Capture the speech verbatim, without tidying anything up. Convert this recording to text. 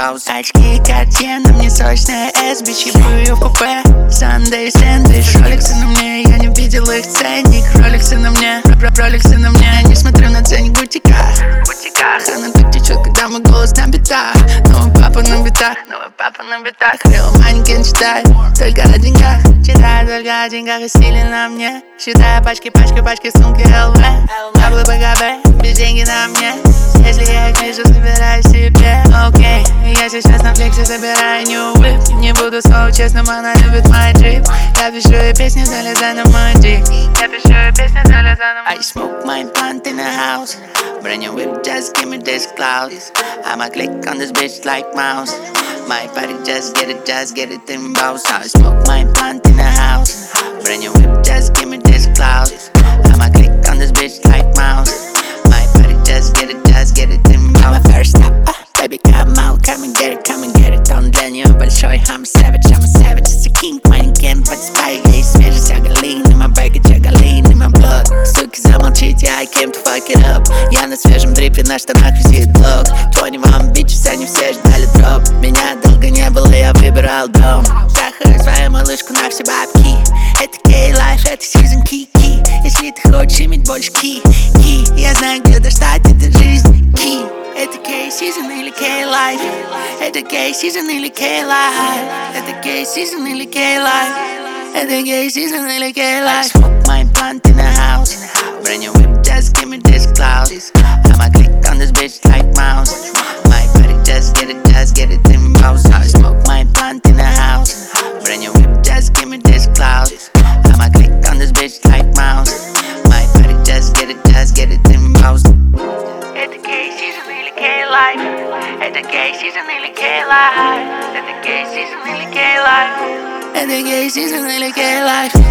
house. Очки, картина, мне срочная эс, бичи, бью в купе. Sunday сэндвич, роликсы на мне, я не видел их ценник. Роликсы на мне, роликсы на мне, не смотрю на ценник в бутиках. В бутиках, она так течет, когда мой голос на битах. Новый папа на битах, новый папа на битах. Реал манекен читает, только о деньгах. Читаю только о деньгах и стиле на мне. Считаю пачки, пачки, пачки, сумки эл вэ. Таблы БГБ, без деньги на мне. Если я их вижу, собираю себе. Окей, я сейчас на флексе собираю new whip. Не буду слово честным, она любит мой джип. Я пишу ей песни, залезай на мой дик. Я пишу ей песни, залезай на мой дик. I smoke my blunt in the house. Brand new whip, just give me this cloud. I'ma click on this bitch like mouse. My body just get it, just get it in bounce. I smoke my blunt in the house. Brand new whip, just give me this cloud. I'ma click on this bitch like mouse. My body just get it, just get it in bounce. I'm a first stop, uh, baby come out, come and get it, come and get it. Он для нее большой, I'm a savage, I'm a savage. It's a king, манекен под спай. Ей свежесть, агалин, и my baggage, агалин, и my blood. Суки, замолчите, I came to fuck it up. Я на свежем дрипе, на штанах висит блок. двадцать один bitches, они все ждали дроп. Меня долго не было, я выбирал дом. Трахаю свою малышку на все бабки. Это кей-лайф, это season ки-ки. Если ты хочешь иметь больше ки-ки, я знаю, где достать эту жизнь ки. Это кей-сизон или кей-лайф. Это кей-сизон или кей-лайф. Это кей-сизон или кей-лайф. Это кей-сизон или кей-лайф. I smoke my blunt in the house. Brand new whip, just give me this cloud. I'ma click on this bitch like mouse. My body just get it, just get it in bounce. I smoke my blunt in the house. Brand new whip, just give me this cloud. I'ma click on this bitch like mouse. My body just get it, just get it in bounce. Это кей-сизон или кей-лайф. Это кей-сизон или кей-лайф. Это кей-сизон или кей-лайф. Это кей-сизон или кей-лайф.